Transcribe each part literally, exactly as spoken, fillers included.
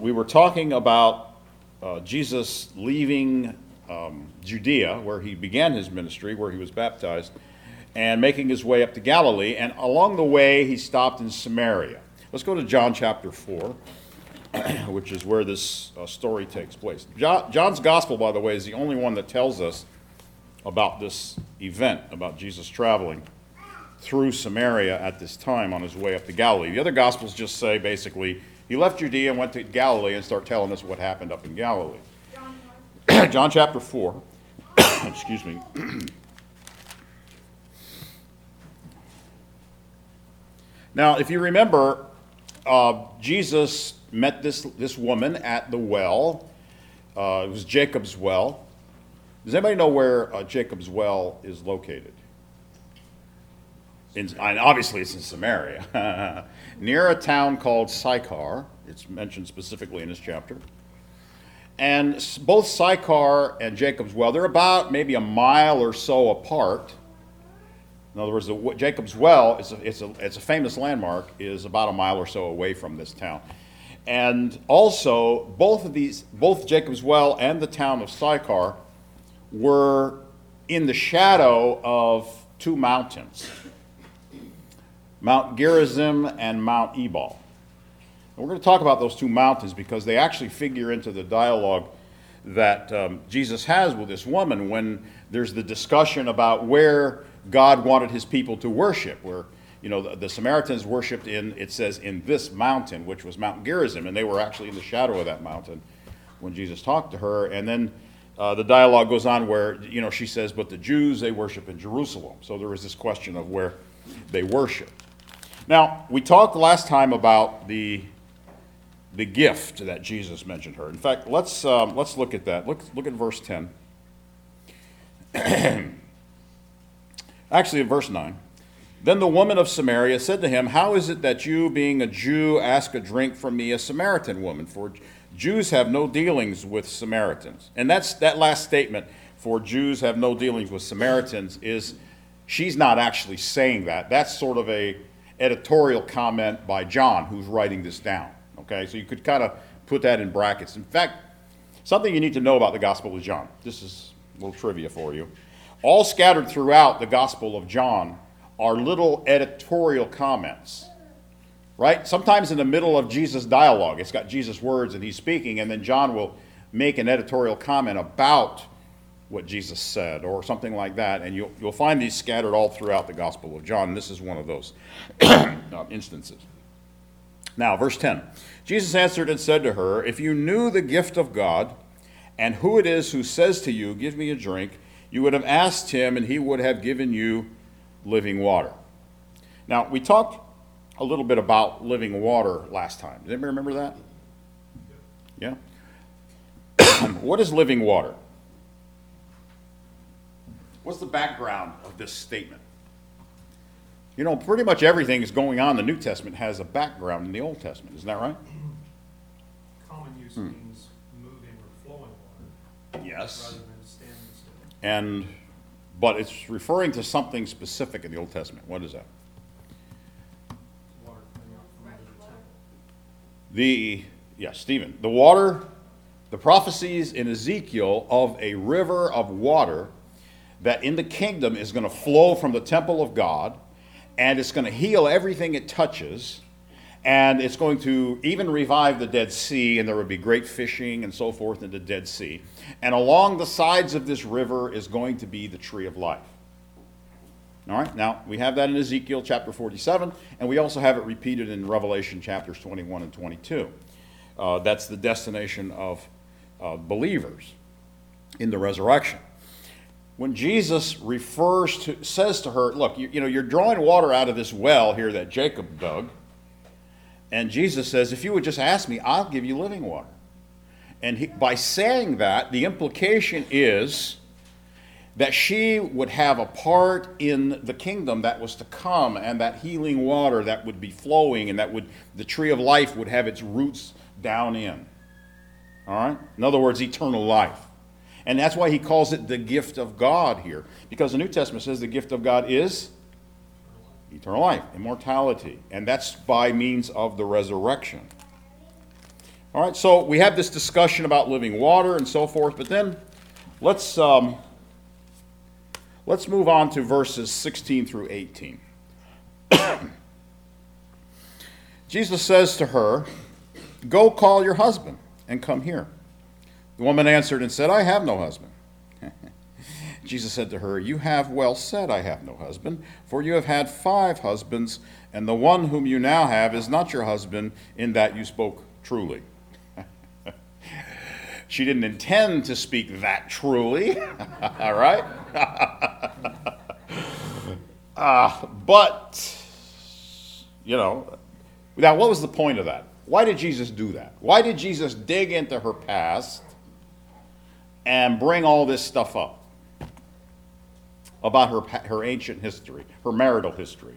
we were talking about uh, Jesus leaving um, Judea, where he began his ministry, where he was baptized, and making his way up to Galilee. And along the way, he stopped in Samaria. Let's go to John chapter four, which is where this uh, story takes place. John, John's gospel, by the way, is the only one that tells us about this event, about Jesus traveling through Samaria at this time on his way up to Galilee. The other gospels just say, basically, he left Judea and went to Galilee, and start telling us what happened up in Galilee. John, John chapter four. Excuse me. Now, if you remember, uh, Jesus met this, this woman at the well. Uh, it was Jacob's well. Does anybody know where uh, Jacob's well is located? In, and obviously, it's in Samaria, near a town called Sychar. It's mentioned specifically in this chapter. And both Sychar and Jacob's well, they're about maybe a mile or so apart. In other words, the, Jacob's well, is a, it's, a, it's a famous landmark, is about a mile or so away from this town. And also, both of these, both Jacob's well and the town of Sychar were in the shadow of two mountains, Mount Gerizim and Mount Ebal. And we're going to talk about those two mountains because they actually figure into the dialogue that um, Jesus has with this woman when there's the discussion about where God wanted his people to worship, where, you know, the, the Samaritans worshipped in, it says, in this mountain, which was Mount Gerizim, and they were actually in the shadow of that mountain when Jesus talked to her. And then uh, the dialogue goes on where, you know, she says, but the Jews, they worship in Jerusalem. So there was this question of where they worship. Now, we talked last time about the the gift that Jesus mentioned her. In fact, let's um, let's look at that. Look look at verse ten. Actually, at verse nine. Then the woman of Samaria said to him, how is it that you, being a Jew, ask a drink from me, a Samaritan woman? For Jews have no dealings with Samaritans. And that's that last statement, for Jews have no dealings with Samaritans, is she's not actually saying that. That's sort of a editorial comment by John, who's writing this down. Okay, so you could kind of put that in brackets. In fact, something you need to know about the Gospel of John. This is a little trivia for you. All scattered throughout the Gospel of John are little editorial comments, right? Sometimes in the middle of Jesus' dialogue, it's got Jesus' words and he's speaking, and then John will make an editorial comment about what Jesus said or something like that, and you'll, you'll find these scattered all throughout the Gospel of John. This is one of those instances. Now, verse ten. Jesus answered and said to her, if you knew the gift of God and who it is who says to you, give me a drink, you would have asked him and he would have given you living water. Now, we talked a little bit about living water last time. Does anybody remember that? Yeah? What is living water? What's the background of this statement? You know, pretty much everything is going on in the New Testament has a background in the Old Testament. Isn't that right? Common use hmm. means moving or flowing water. Yes. Rather than standing still. And, but it's referring to something specific in the Old Testament. What is that? Water coming out from under the temple. The, yes, Stephen. The water, the prophecies in Ezekiel of a river of water that in the kingdom is going to flow from the temple of God, and it's going to heal everything it touches, and it's going to even revive the Dead Sea, and there will be great fishing and so forth in the Dead Sea. And along the sides of this river is going to be the tree of life. All right, now we have that in Ezekiel chapter forty-seven, and we also have it repeated in Revelation chapters twenty-one and twenty-two. Uh, that's the destination of uh, believers in the resurrection. When Jesus refers to, says to her, look, you, you know, you're drawing water out of this well here that Jacob dug. And Jesus says, if you would just ask me, I'll give you living water. And he, by saying that, the implication is that she would have a part in the kingdom that was to come, and that healing water that would be flowing, and that would, the tree of life would have its roots down in. All right? In other words, eternal life. And that's why he calls it the gift of God here. Because the New Testament says the gift of God is eternal life, immortality. And that's by means of the resurrection. All right, so we have this discussion about living water and so forth, but then let's um, let's move on to verses sixteen through eighteen. Jesus says to her, "Go call your husband and come here." The woman answered and said, "I have no husband." Jesus said to her, "You have well said, I have no husband, for you have had five husbands, and the one whom you now have is not your husband, in that you spoke truly." She didn't intend to speak that truly, all right? uh, but, you know, now what was the point of that? Why did Jesus do that? Why did Jesus dig into her past and bring all this stuff up about her her ancient history, her marital history?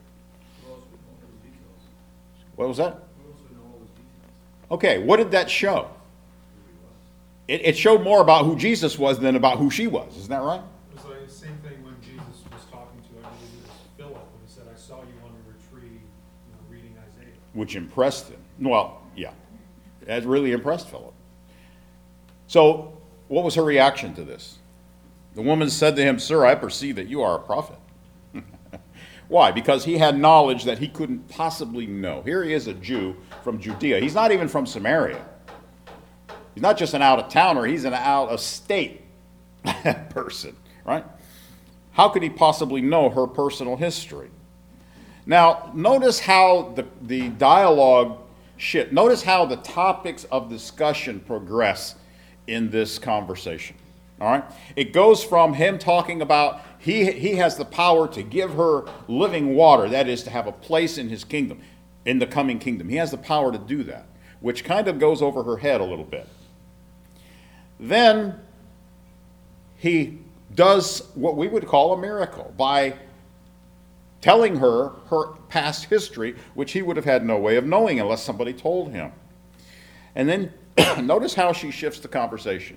What was that? Okay, what did that show? It, it showed more about who Jesus was than about who she was. Isn't that right? It was like the same thing when Jesus was talking to, I believe it was Philip, when he said, "I saw you on the retreat, you know, reading Isaiah." Which impressed him. Well, yeah, it really impressed Philip. So, what was her reaction to this? The woman said to him, "Sir, I perceive that you are a prophet." Why? Because he had knowledge that he couldn't possibly know. Here he is, a Jew from Judea. He's not even from Samaria. He's not just an out-of-towner, he's an out-of-state person, right? How could he possibly know her personal history? Now, notice how the, the dialogue shit, notice how the topics of discussion progress in this conversation. All right? It goes from him talking about he, he has the power to give her living water, that is, to have a place in his kingdom, in the coming kingdom. He has the power to do that, which kind of goes over her head a little bit. Then he does what we would call a miracle by telling her her past history, which he would have had no way of knowing unless somebody told him. And then notice how she shifts the conversation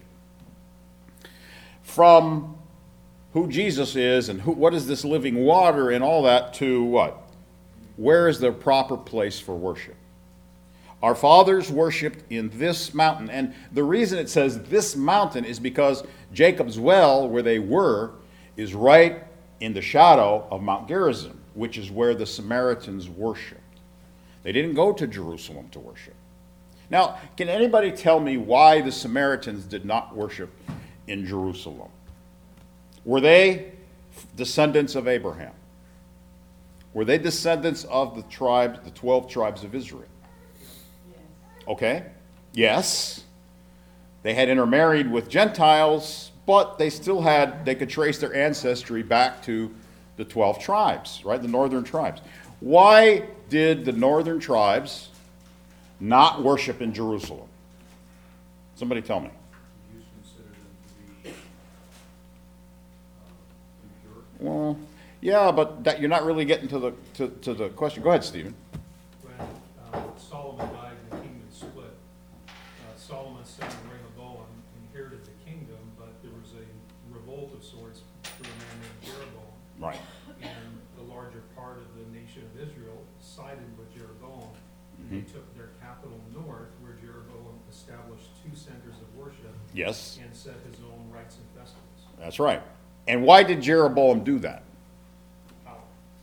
from who Jesus is and who, what is this living water and all that to what? Where is the proper place for worship? Our fathers worshipped in this mountain. And the reason it says this mountain is because Jacob's well, where they were, is right in the shadow of Mount Gerizim, which is where the Samaritans worshipped. They didn't go to Jerusalem to worship. Now, can anybody tell me why the Samaritans did not worship in Jerusalem? Were they descendants of Abraham? Were they descendants of the tribes, the twelve tribes of Israel? Okay, yes. They had intermarried with Gentiles, but they still had, they could trace their ancestry back to the twelve tribes, right? The northern tribes. Why did the northern tribes not worship in Jerusalem? Somebody tell me. You consider them to be uh, impure. Well, yeah, but that, you're not really getting to the to, to the question. Go ahead, Stephen. When uh, Solomon died and the kingdom split, uh, Solomon's son Rehoboam inherited the kingdom, but there was a revolt of sorts through a man named Jeroboam. Right. And the larger part of the nation of Israel sided with Jeroboam. Mm-hmm. They took their capital north, where Jeroboam established two centers of worship. Yes. And set his own rites and festivals. That's right. And why did Jeroboam do that? Power.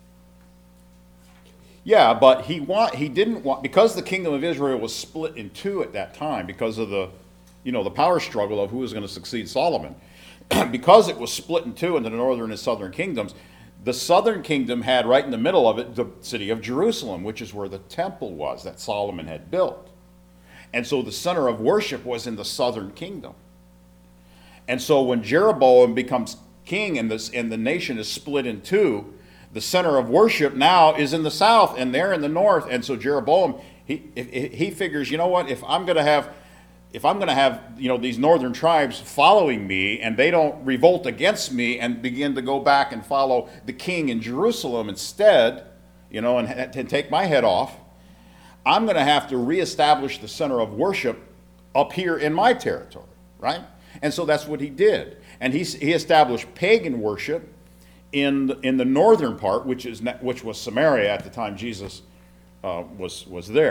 Yeah, but he want he didn't want, because the kingdom of Israel was split in two at that time because of the, you know, the power struggle of who was going to succeed Solomon. Because it was split in two into the northern and southern kingdoms, the southern kingdom had right in the middle of it the city of Jerusalem, which is where the temple was that Solomon had built. And so the center of worship was in the southern kingdom. And so when Jeroboam becomes king and, this, and the nation is split in two, the center of worship now is in the south and they're in the north. And so Jeroboam, he, he figures, you know what, if I'm going to have if I'm going to have, you know, these northern tribes following me and they don't revolt against me and begin to go back and follow the king in Jerusalem instead, you know, and, and take my head off, I'm going to have to reestablish the center of worship up here in my territory, right? And so that's what he did. And he, he established pagan worship in the, in the northern part, which is which was Samaria at the time Jesus uh, was was there.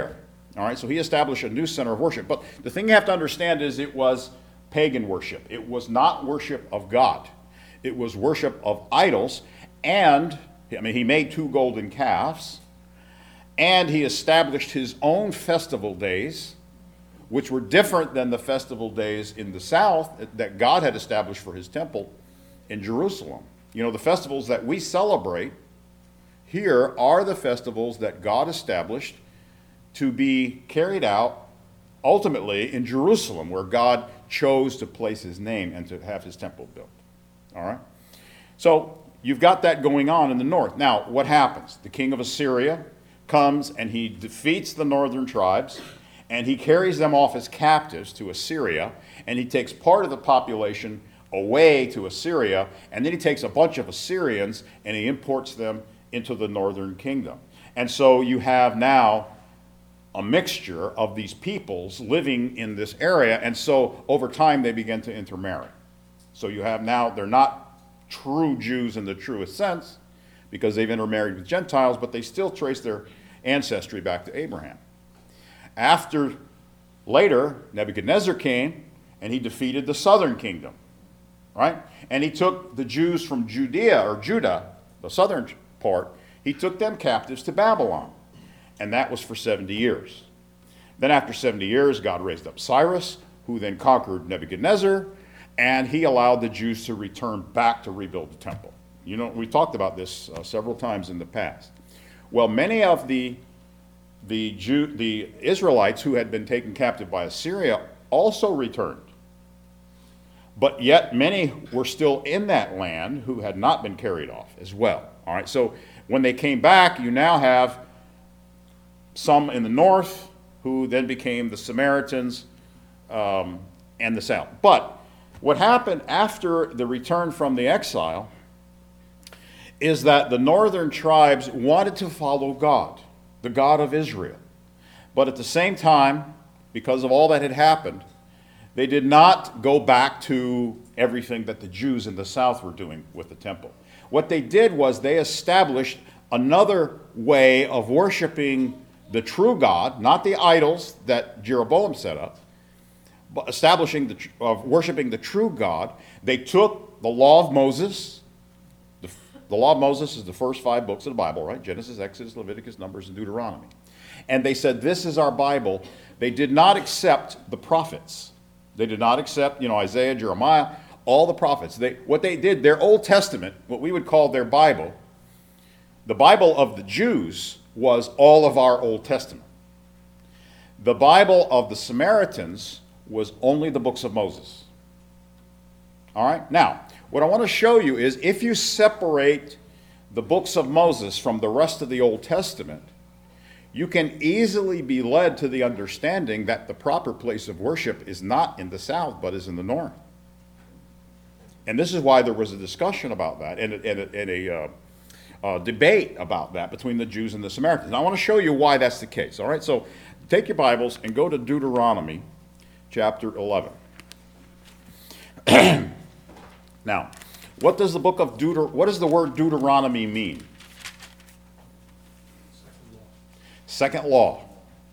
All right, so he established a new center of worship. But the thing you have to understand is it was pagan worship. It was not worship of God. It was worship of idols. And, I mean, he made two golden calves. And he established his own festival days, which were different than the festival days in the south that God had established for his temple in Jerusalem. You know, the festivals that we celebrate here are the festivals that God established to be carried out ultimately in Jerusalem, where God chose to place his name and to have his temple built. All right? So you've got that going on in the north. Now, what happens? The king of Assyria comes and he defeats the northern tribes, and he carries them off as captives to Assyria, and he takes part of the population away to Assyria, and then he takes a bunch of Assyrians and he imports them into the northern kingdom. And so you have now a mixture of these peoples living in this area, and so over time they begin to intermarry. So you have now, they're not true Jews in the truest sense, because they've intermarried with Gentiles, but they still trace their ancestry back to Abraham. After, later, Nebuchadnezzar came, and he defeated the southern kingdom, right? And he took the Jews from Judea, or Judah, the southern part, he took them captives to Babylon. And that was for seventy years. Then after seventy years, God raised up Cyrus, who then conquered Nebuchadnezzar, and he allowed the Jews to return back to rebuild the temple. You know, we talked about this uh, several times in the past. Well, many of the the Jew, the Israelites who had been taken captive by Assyria also returned. But yet many were still in that land who had not been carried off as well. All right, so when they came back, you now have some in the north who then became the Samaritans um, and the south. But what happened after the return from the exile is that the northern tribes wanted to follow God, the God of Israel. But at the same time, because of all that had happened, they did not go back to everything that the Jews in the south were doing with the temple. What they did was they established another way of worshiping the true God, not the idols that Jeroboam set up, but establishing the, of worshiping the true God. They took the law of Moses. The, the law of Moses is the first five books of the Bible, right? Genesis, Exodus, Leviticus, Numbers, and Deuteronomy. And they said, this is our Bible. They did not accept the prophets. They did not accept, you know, Isaiah, Jeremiah, all the prophets. They, what they did, their Old Testament, what we would call their Bible, the Bible of the Jews was all of our Old Testament. The Bible of the Samaritans was only the books of Moses. All right? Now, what I want to show you is if you separate the books of Moses from the rest of the Old Testament, you can easily be led to the understanding that the proper place of worship is not in the south, but is in the north. And this is why there was a discussion about that and a, and a, and a uh, uh, debate about that between the Jews and the Samaritans. And I want to show you why that's the case. All right, so take your Bibles and go to Deuteronomy chapter eleven. Now, what does the book of Deuter what does the word Deuteronomy mean? Second law.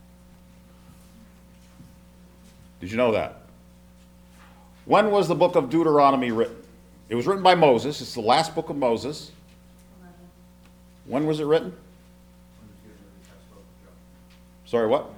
Did you know that? When was the book of Deuteronomy written? It was written by Moses. It's the last book of Moses. When was it written? Sorry, what?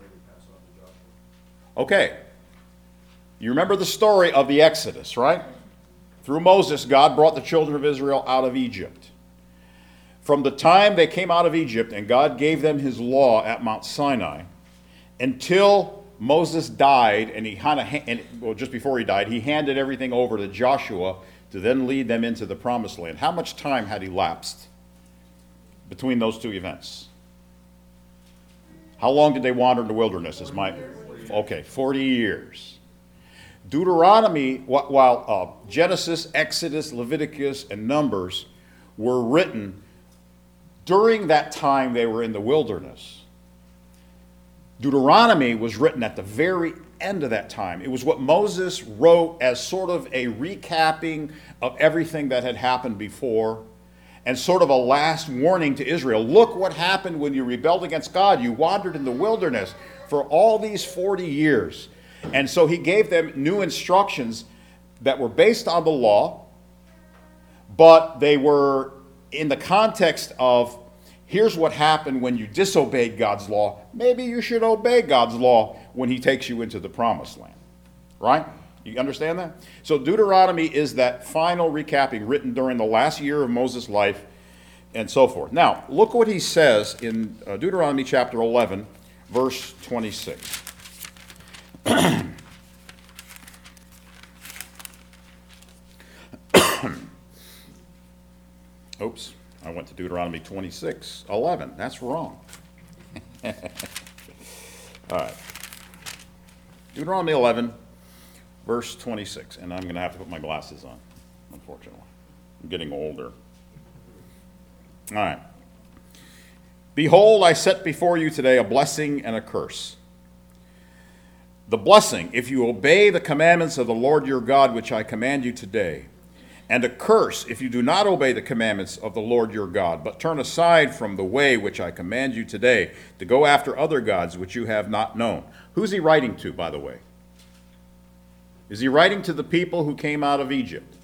Okay. You remember the story of the Exodus, right? Through Moses, God brought the children of Israel out of Egypt. From the time they came out of Egypt and God gave them his law at Mount Sinai until Moses died, and he kind of, and well, just before he died, he handed everything over to Joshua to then lead them into the promised land. How much time had elapsed between those two events? How long did they wander in the wilderness? Is my okay, forty years. Deuteronomy, while uh, Genesis, Exodus, Leviticus, and Numbers were written during that time they were in the wilderness, Deuteronomy was written at the very end of that time. It was what Moses wrote as sort of a recapping of everything that had happened before, and sort of a last warning to Israel. Look what happened when you rebelled against God. You wandered in the wilderness for all these forty years. And so he gave them new instructions that were based on the law, but they were in the context of, here's what happened when you disobeyed God's law. Maybe you should obey God's law when he takes you into the promised land. Right? You understand that? So Deuteronomy is that final recapping written during the last year of Moses' life and so forth. Now, look what he says in uh, Deuteronomy chapter eleven, verse twenty-six. Oops, I went to Deuteronomy twenty-six, eleven. That's wrong. All right. Deuteronomy eleven, verse twenty-six. And I'm going to have to put my glasses on, unfortunately. I'm getting older. All right. Behold, I set before you today a blessing and a curse. The blessing, if you obey the commandments of the Lord your God, which I command you today, and a curse, if you do not obey the commandments of the Lord your God, but turn aside from the way which I command you today, to go after other gods which you have not known. Who's he writing to, by the way? Is he writing to the people who came out of Egypt?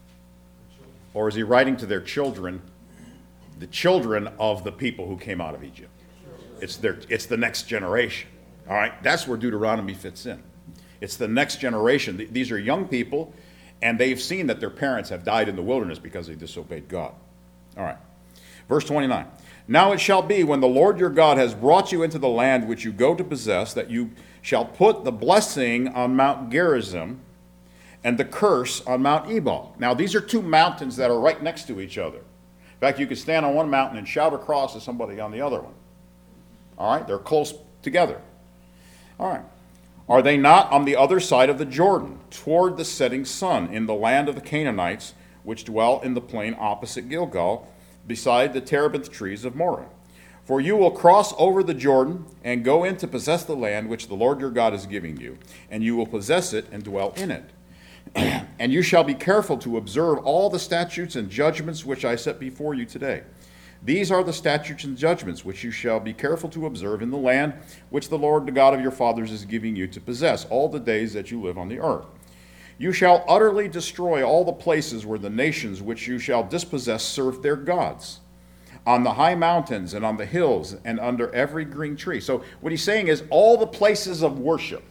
Or is he writing to their children, the children of the people who came out of Egypt? It's their, it's the next generation. All right, that's where Deuteronomy fits in. It's the next generation. These are young people, and they've seen that their parents have died in the wilderness because they disobeyed God. All right, verse twenty-nine. Now it shall be, when the Lord your God has brought you into the land which you go to possess, that you shall put the blessing on Mount Gerizim and the curse on Mount Ebal. Now these are two mountains that are right next to each other. In fact, you could stand on one mountain and shout across to somebody on the other one. All right, they're close together. All right. Are they not on the other side of the Jordan, toward the setting sun, in the land of the Canaanites, which dwell in the plain opposite Gilgal, beside the terebinth trees of Moreh? For you will cross over the Jordan and go in to possess the land which the Lord your God is giving you, and you will possess it and dwell in it. And you shall be careful to observe all the statutes and judgments which I set before you today. These are the statutes and judgments which you shall be careful to observe in the land which the Lord, the God of your fathers, is giving you to possess all the days that you live on the earth. You shall utterly destroy all the places where the nations which you shall dispossess serve their gods, on the high mountains and on the hills and under every green tree. So what he's saying is all the places of worship,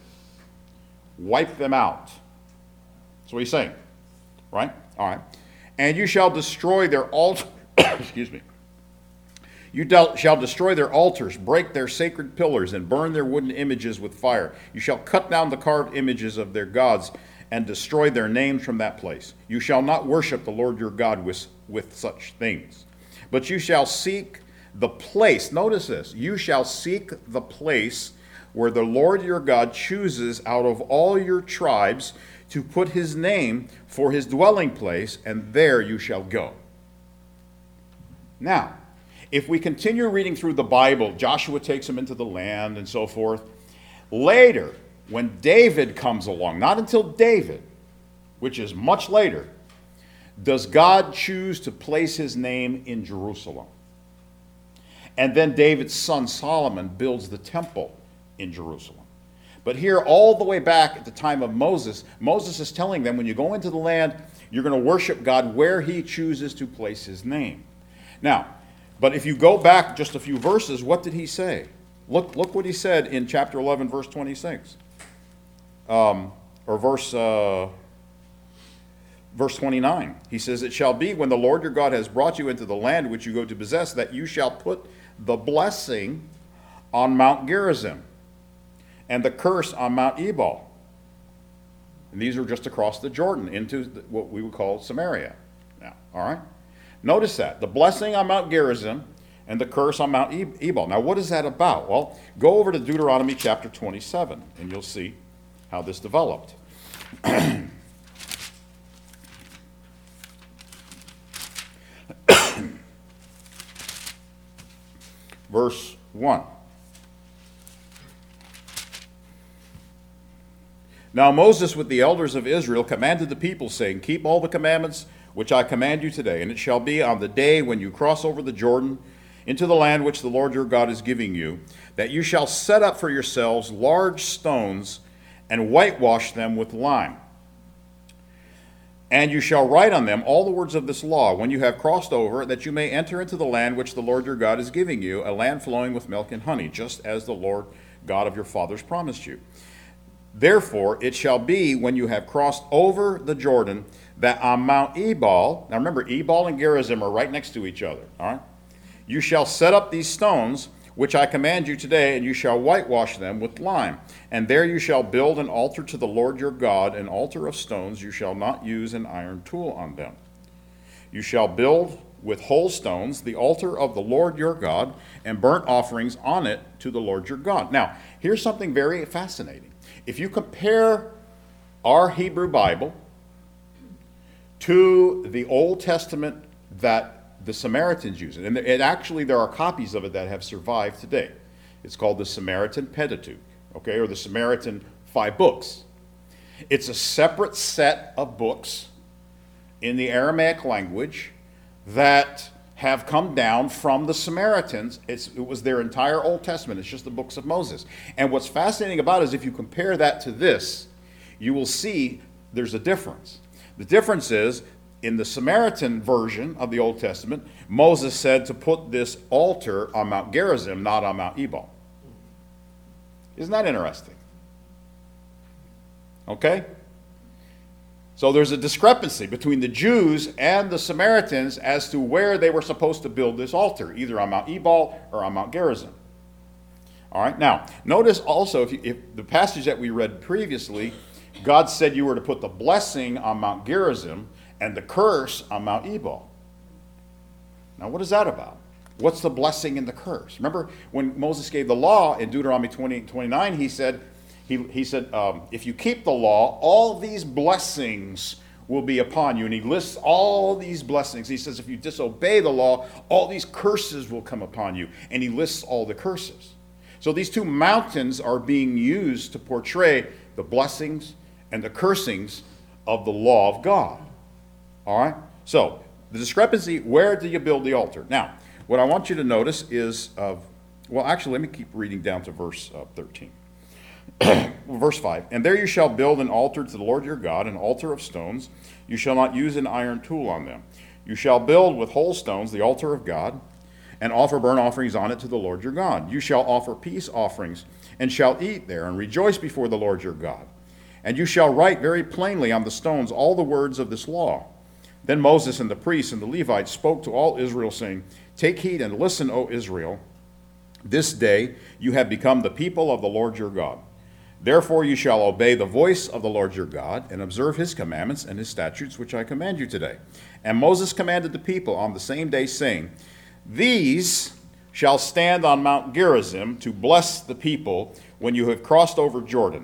wipe them out. That's what he's saying, right? All right. And you shall destroy their altar, excuse me. You shall destroy their altars, break their sacred pillars, and burn their wooden images with fire. You shall cut down the carved images of their gods and destroy their names from that place. You shall not worship the Lord your God with, with such things. But you shall seek the place, notice this, you shall seek the place where the Lord your God chooses out of all your tribes to put his name for his dwelling place, and there you shall go. Now, if we continue reading through the Bible, Joshua takes them into the land and so forth. Later, when David comes along, not until David, which is much later, does God choose to place his name in Jerusalem. And then David's son Solomon builds the temple in Jerusalem. But here, all the way back at the time of Moses, Moses is telling them, when you go into the land, you're going to worship God where he chooses to place his name. Now, but if you go back just a few verses, what did he say? Look, look what he said in chapter eleven, verse twenty-six. Um, or verse, uh, verse twenty-nine. He says, it shall be when the Lord your God has brought you into the land which you go to possess, that you shall put the blessing on Mount Gerizim and the curse on Mount Ebal. And these are just across the Jordan into what we would call Samaria. Now, all right? Notice that. The blessing on Mount Gerizim and the curse on Mount Ebal. Now, what is that about? Well, go over to Deuteronomy chapter twenty-seven, and you'll see how this developed. Verse one. Now Moses with the elders of Israel commanded the people, saying, keep all the commandments which I command you today. And it shall be on the day when you cross over the Jordan into the land which the Lord your God is giving you, that you shall set up for yourselves large stones and whitewash them with lime. And you shall write on them all the words of this law when you have crossed over, that you may enter into the land which the Lord your God is giving you, a land flowing with milk and honey, just as the Lord God of your fathers promised you. Therefore it shall be when you have crossed over the Jordan, that on Mount Ebal, now remember, Ebal and Gerizim are right next to each other, all right? You shall set up these stones, which I command you today, and you shall whitewash them with lime. And there you shall build an altar to the Lord your God, an altar of stones. You shall not use an iron tool on them. You shall build with whole stones the altar of the Lord your God, and burnt offerings on it to the Lord your God. Now, here's something very fascinating. If you compare our Hebrew Bible to the Old Testament that the Samaritans use it, and it actually there are copies of it that have survived today. It's called the Samaritan Pentateuch, okay, or the Samaritan Five Books. It's a separate set of books in the Aramaic language that have come down from the Samaritans. It's, it was their entire Old Testament. It's just the books of Moses. And what's fascinating about it is if you compare that to this, you will see there's a difference. The difference is, in the Samaritan version of the Old Testament, Moses said to put this altar on Mount Gerizim, not on Mount Ebal. Isn't that interesting? Okay? So there's a discrepancy between the Jews and the Samaritans as to where they were supposed to build this altar, either on Mount Ebal or on Mount Gerizim. All right, now, notice also, if, you, if the passage that we read previously, God said you were to put the blessing on Mount Gerizim and the curse on Mount Ebal. Now, what is that about? What's the blessing and the curse? Remember when Moses gave the law in Deuteronomy twenty and twenty-nine, he said, he, he said, um, if you keep the law, all these blessings will be upon you. And he lists all these blessings. He says, if you disobey the law, all these curses will come upon you. And he lists all the curses. So these two mountains are being used to portray the blessings and the cursings of the law of God. All right? So, the discrepancy, where do you build the altar? Now, what I want you to notice is, uh, well, actually, let me keep reading down to verse uh, thirteen. Verse five, and there you shall build an altar to the Lord your God, an altar of stones. You shall not use an iron tool on them. You shall build with whole stones the altar of God, and offer burnt offerings on it to the Lord your God. You shall offer peace offerings, and shall eat there, and rejoice before the Lord your God. And you shall write very plainly on the stones all the words of this law. Then Moses and the priests and the Levites spoke to all Israel, saying, take heed and listen, O Israel. This day you have become the people of the Lord your God. Therefore you shall obey the voice of the Lord your God, and observe his commandments and his statutes, which I command you today. And Moses commanded the people on the same day, saying, these shall stand on Mount Gerizim to bless the people when you have crossed over Jordan.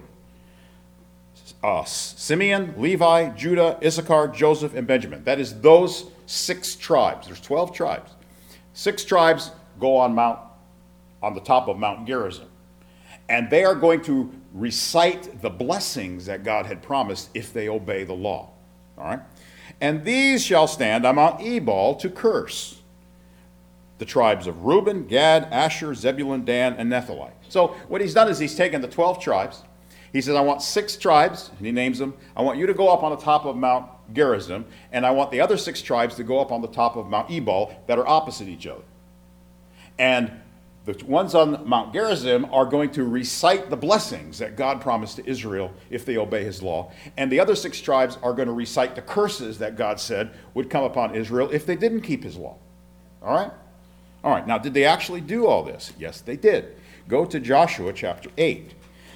Uh, Simeon, Levi, Judah, Issachar, Joseph, and Benjamin. That is those six tribes. There's twelve tribes. Six tribes go on Mount, on the top of Mount Gerizim. And they are going to recite the blessings that God had promised if they obey the law. All right? And these shall stand on Mount Ebal to curse the tribes of Reuben, Gad, Asher, Zebulun, Dan, and Naphtali. So what he's done is he's taken the twelve tribes. He says, I want six tribes, and he names them. I want you to go up on the top of Mount Gerizim, and I want the other six tribes to go up on the top of Mount Ebal that are opposite each other. And the ones on Mount Gerizim are going to recite the blessings that God promised to Israel if they obey his law. And the other six tribes are going to recite the curses that God said would come upon Israel if they didn't keep his law. All right? All right, now did they actually do all this? Yes, they did. Go to Joshua chapter eight.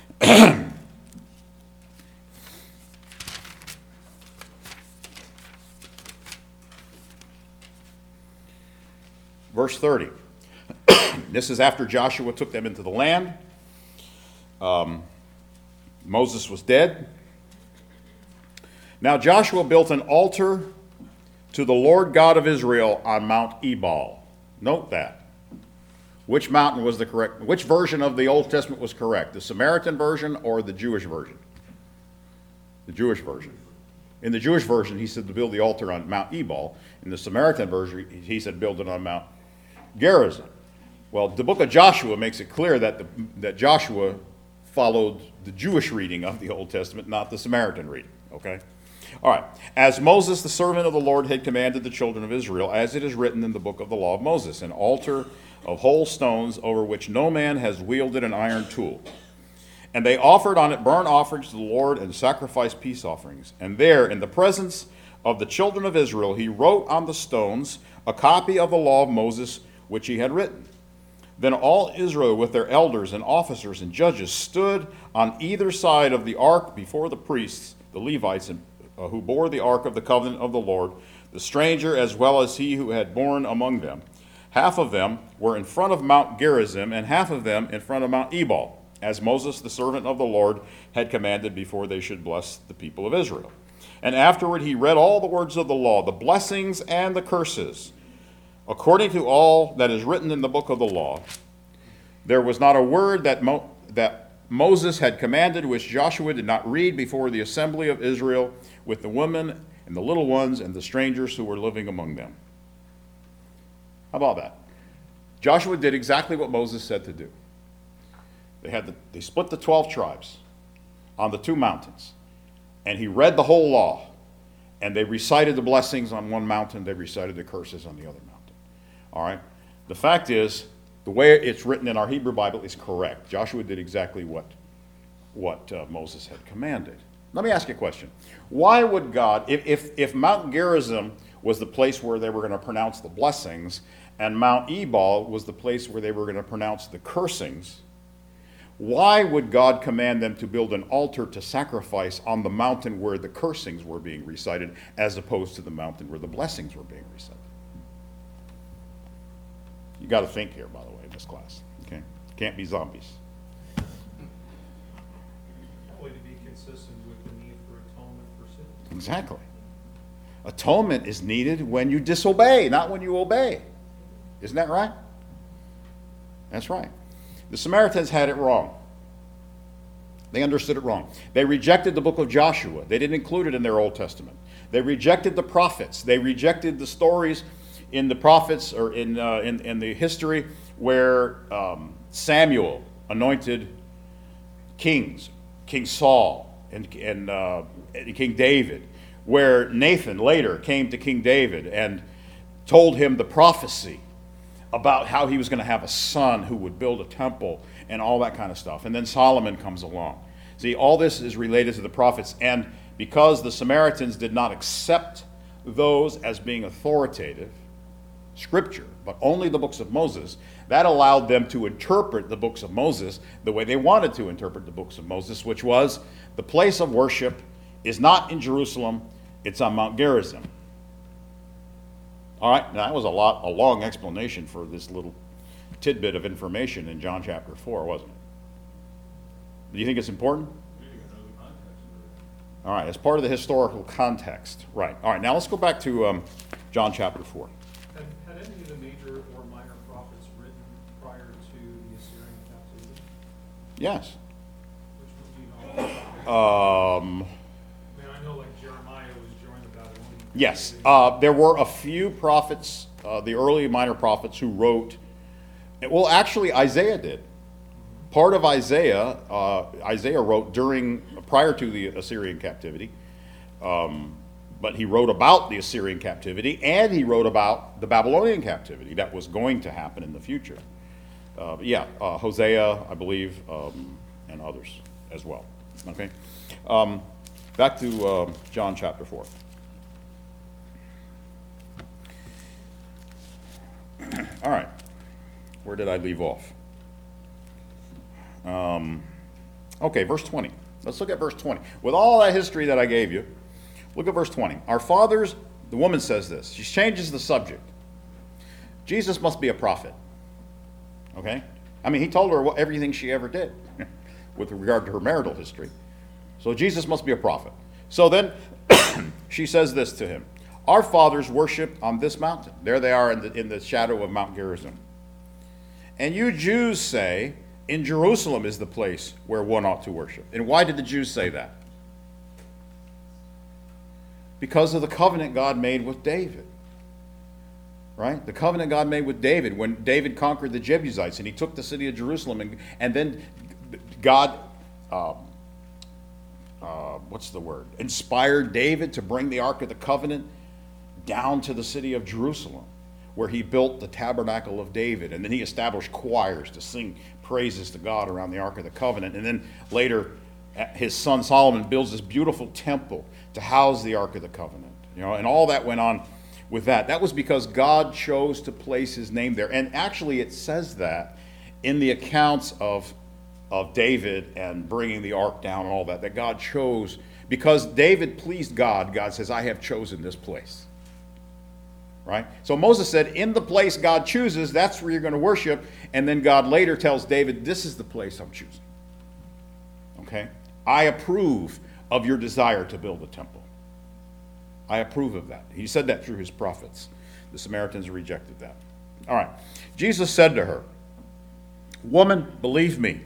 Verse thirty. This is after Joshua took them into the land. Um, Moses was dead. Now Joshua built an altar to the Lord God of Israel on Mount Ebal. Note that. Which mountain was the correct, which version of the Old Testament was correct? The Samaritan version or the Jewish version? The Jewish version. In the Jewish version, he said to build the altar on Mount Ebal. In the Samaritan version, he said build it on Mount Gerizim. Well, the book of Joshua makes it clear that, the, that Joshua followed the Jewish reading of the Old Testament, not the Samaritan reading, okay? All right. As Moses, the servant of the Lord, had commanded the children of Israel, as it is written in the book of the law of Moses, an altar of whole stones over which no man has wielded an iron tool. And they offered on it burnt offerings to the Lord and sacrificed peace offerings. And there, in the presence of the children of Israel, he wrote on the stones a copy of the law of Moses, which he had written. Then all Israel with their elders and officers and judges stood on either side of the ark before the priests, the Levites, and, uh, who bore the ark of the covenant of the Lord, the stranger as well as he who had borne among them. Half of them were in front of Mount Gerizim, and half of them in front of Mount Ebal, as Moses, the servant of the Lord, had commanded before they should bless the people of Israel. And afterward he read all the words of the law, the blessings and the curses, according to all that is written in the book of the law. There was not a word that, Mo- that Moses had commanded which Joshua did not read before the assembly of Israel with the women and the little ones and the strangers who were living among them. How about that? Joshua did exactly what Moses said to do. They had the, they split the twelve tribes on the two mountains, and he read the whole law, and they recited the blessings on one mountain, they recited the curses on the other mountain. All right? The fact is, the way it's written in our Hebrew Bible is correct. Joshua did exactly what, what uh, Moses had commanded. Let me ask you a question. Why would God, if, if, if Mount Gerizim was the place where they were going to pronounce the blessings, and Mount Ebal was the place where they were going to pronounce the cursings, why would God command them to build an altar to sacrifice on the mountain where the cursings were being recited, as opposed to the mountain where the blessings were being recited? You got to think here, by the way, in this class. Okay, can't be zombies. Probably to be consistent with the need for atonement for sin. Exactly. Atonement is needed when you disobey, not when you obey. Isn't that right? That's right. The Samaritans had it wrong. They understood it wrong. They rejected the book of Joshua. They didn't include it in their Old Testament. They rejected the prophets. They rejected the stories in the prophets or in uh, in, in the history where um, Samuel anointed kings, King Saul and, and, uh, and King David, where Nathan later came to King David and told him the prophecy about how he was going to have a son who would build a temple and all that kind of stuff. And then Solomon comes along. See, all this is related to the prophets. And because the Samaritans did not accept those as being authoritative, scripture, but only the books of Moses, that allowed them to interpret the books of Moses the way they wanted to interpret the books of Moses, which was the place of worship is not in Jerusalem, it's on Mount Gerizim. All right, now that was a lot, a long explanation for this little tidbit of information in John chapter four, wasn't it? Do you think it's important? All right, as part of the historical context. Right. All right, now let's go back to um, John chapter four. Had, had any of the major or minor prophets written prior to the Assyrian captivity? Yes. Which would be all? Um, I mean, I know like Jeremiah was during the Babylonian yes. captivity. Uh, there were a few prophets, uh, the early minor prophets, who wrote. Well, actually, Isaiah did. Part of Isaiah, uh, Isaiah wrote during, prior to the Assyrian captivity, um, but he wrote about the Assyrian captivity, and he wrote about the Babylonian captivity that was going to happen in the future. Uh, yeah, uh, Hosea, I believe, um, and others as well. Okay, um, back to uh, John chapter four. All right, where did I leave off? Um, okay, verse twenty. Let's look at verse twenty. With all that history that I gave you, look at verse twenty. Our fathers, the woman says this. She changes the subject. Jesus must be a prophet. Okay? I mean, he told her what, everything she ever did with regard to her marital history. So Jesus must be a prophet. So then she says this to him. Our fathers worshiped on this mountain. There they are in the, in the shadow of Mount Gerizim. And you Jews say, in Jerusalem is the place where one ought to worship. And why did the Jews say that? Because of the covenant God made with David. Right? The covenant God made with David when David conquered the Jebusites and he took the city of Jerusalem, and, and then God, um, uh, what's the word? Inspired David to bring the Ark of the Covenant down to the city of Jerusalem, where he built the tabernacle of David, and then he established choirs to sing praises to God around the Ark of the Covenant. And then later, his son Solomon builds this beautiful temple to house the Ark of the Covenant. You know, and all that went on with that. That was because God chose to place his name there. And actually it says that in the accounts of, of David and bringing the ark down and all that, that God chose, because David pleased God, God says, I have chosen this place. Right? So Moses said, in the place God chooses, that's where you're going to worship. And then God later tells David, this is the place I'm choosing. Okay? I approve of your desire to build a temple. I approve of that. He said that through his prophets. The Samaritans rejected that. All right. Jesus said to her, woman, believe me.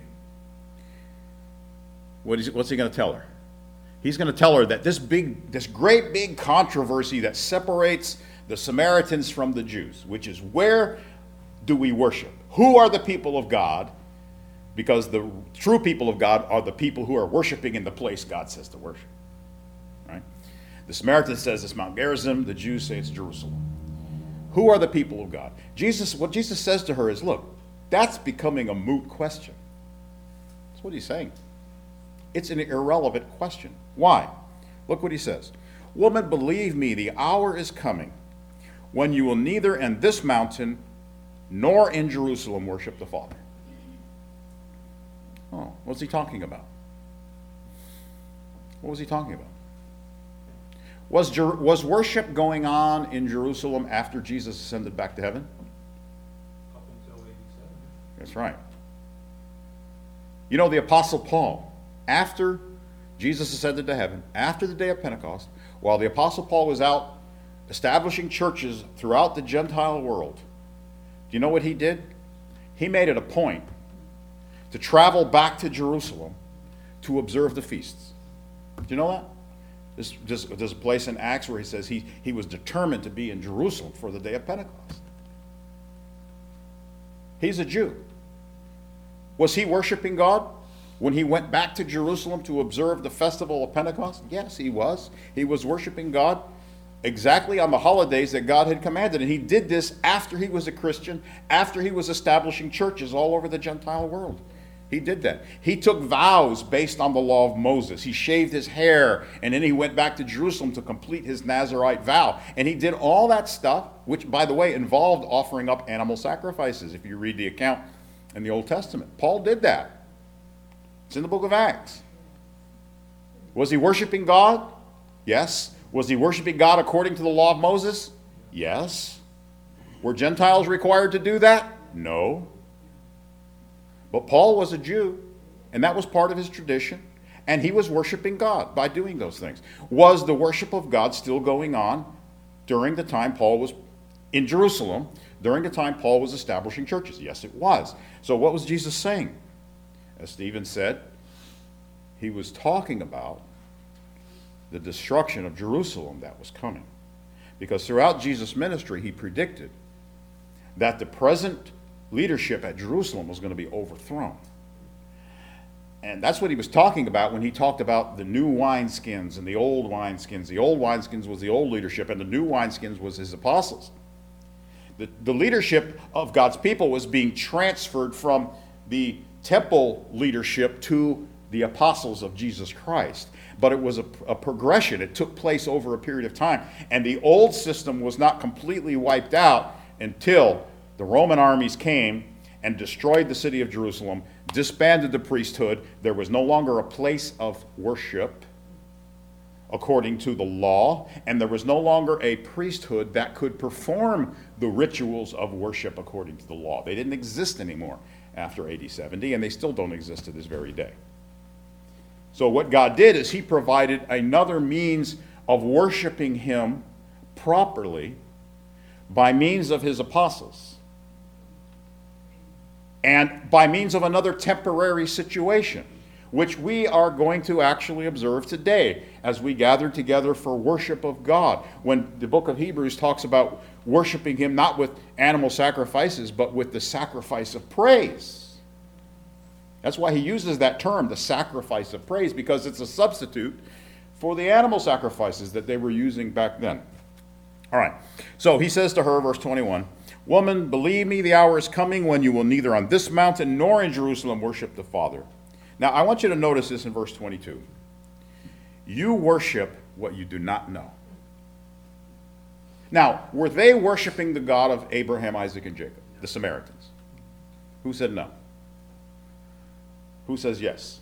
What is, what's he going to tell her? He's going to tell her that this big, this great big controversy that separates the Samaritans from the Jews, which is where do we worship? Who are the people of God? Because the true people of God are the people who are worshiping in the place God says to worship. Right? The Samaritan says it's Mount Gerizim. The Jews say it's Jerusalem. Who are the people of God? Jesus, what Jesus says to her is, look, that's becoming a moot question. That's what he's saying. It's an irrelevant question. Why? Look what he says. Woman, believe me, the hour is coming when you will neither in this mountain nor in Jerusalem worship the Father. Oh, what's he talking about? What was he talking about? Was, Jer- was worship going on in Jerusalem after Jesus ascended back to heaven? Up until eighty-seven. That's right. You know, the Apostle Paul, after Jesus ascended to heaven, after the day of Pentecost, while the Apostle Paul was out establishing churches throughout the Gentile world, do you know what he did? He made it a point to travel back to Jerusalem to observe the feasts. Do you know that? There's, there's, there's a place in Acts where he says he, he was determined to be in Jerusalem for the day of Pentecost. He's a Jew. Was he worshiping God when he went back to Jerusalem to observe the festival of Pentecost? Yes, he was. He was worshiping God exactly on the holidays that God had commanded. And he did this after he was a Christian, after he was establishing churches all over the Gentile world. He did that. He took vows based on the law of Moses. He shaved his hair, and then he went back to Jerusalem to complete his Nazirite vow. And he did all that stuff, which, by the way, involved offering up animal sacrifices, if you read the account in the Old Testament. Paul did that. It's in the book of Acts. Was he worshiping God? Yes. Was he worshiping God according to the law of Moses? Yes. Were Gentiles required to do that? No. But Paul was a Jew, and that was part of his tradition, and he was worshiping God by doing those things. Was the worship of God still going on during the time Paul was in Jerusalem, during the time Paul was establishing churches? Yes, it was. So what was Jesus saying? As Stephen said, he was talking about the destruction of Jerusalem that was coming. Because throughout Jesus' ministry, he predicted that the present leadership at Jerusalem was going to be overthrown. And that's what he was talking about when he talked about the new wineskins and the old wineskins. The old wineskins was the old leadership, and the new wineskins was his apostles. The, the leadership of God's people was being transferred from the temple leadership to the apostles of Jesus Christ. But it was a, a progression. It took place over a period of time. And the old system was not completely wiped out until the Roman armies came and destroyed the city of Jerusalem, disbanded the priesthood. There was no longer a place of worship according to the law, and there was no longer a priesthood that could perform the rituals of worship according to the law. They didn't exist anymore after A D seventy, and they still don't exist to this very day. So what God did is he provided another means of worshiping him properly by means of his apostles. And by means of another temporary situation. which we are going to actually observe today as we gather together for worship of God. When the book of Hebrews talks about worshiping him not with animal sacrifices, but with the sacrifice of praise. That's why he uses that term, the sacrifice of praise, because it's a substitute for the animal sacrifices that they were using back then. All right, so he says to her, verse twenty-one, "Woman, believe me, the hour is coming when you will neither on this mountain nor in Jerusalem worship the Father." Now, I want you to notice this in verse twenty-two. You worship what you do not know. Now, were they worshiping the God of Abraham, Isaac, and Jacob, the Samaritans? Who said no? Who says yes?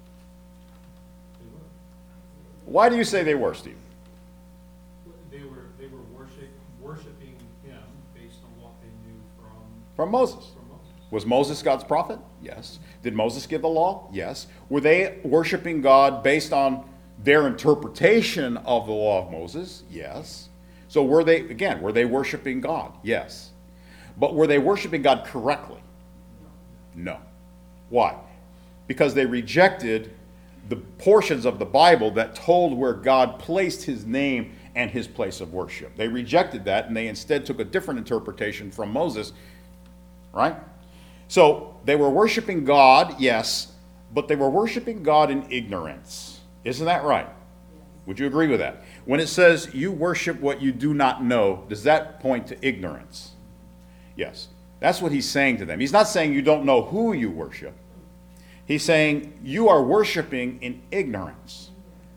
Why do you say they were, Steve? They were, they were worship, worshiping him based on what they knew from, From Moses. from Moses. Was Moses God's prophet? Yes. Did Moses give the law? Yes. Were they worshiping God based on their interpretation of the law of Moses? Yes. So were they, again, were they worshiping God? Yes. But were they worshiping God correctly? No. Why? Because they rejected the portions of the Bible that told where God placed his name and his place of worship. They rejected that, and they instead took a different interpretation from Moses, right? So they were worshiping God, yes, but they were worshiping God in ignorance. Isn't that right? Would you agree with that? When it says you worship what you do not know, does that point to ignorance? Yes. That's what he's saying to them. He's not saying you don't know who you worship. He's saying you are worshiping in ignorance.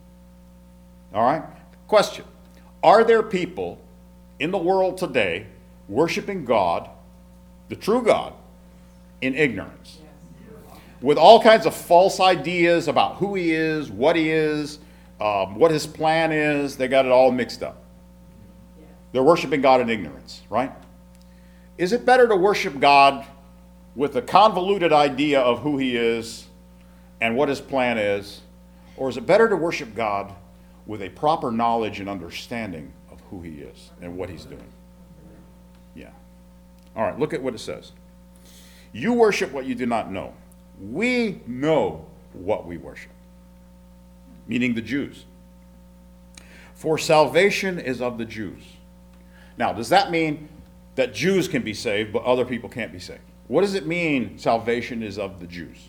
All right? Question. Are there people in the world today worshiping God, the true God, in ignorance? With all kinds of false ideas about who he is, what he is, um, what his plan is. They got it all mixed up. They're worshiping God in ignorance, right? Is it better to worship God with a convoluted idea of who he is and what his plan is? Or is it better to worship God with a proper knowledge and understanding of who he is and what he's doing? Yeah. All right, look at what it says. You worship what you do not know. We know what we worship, meaning the Jews. For salvation is of the Jews. Now, does that mean that Jews can be saved, but other people can't be saved? What does it mean, salvation is of the Jews?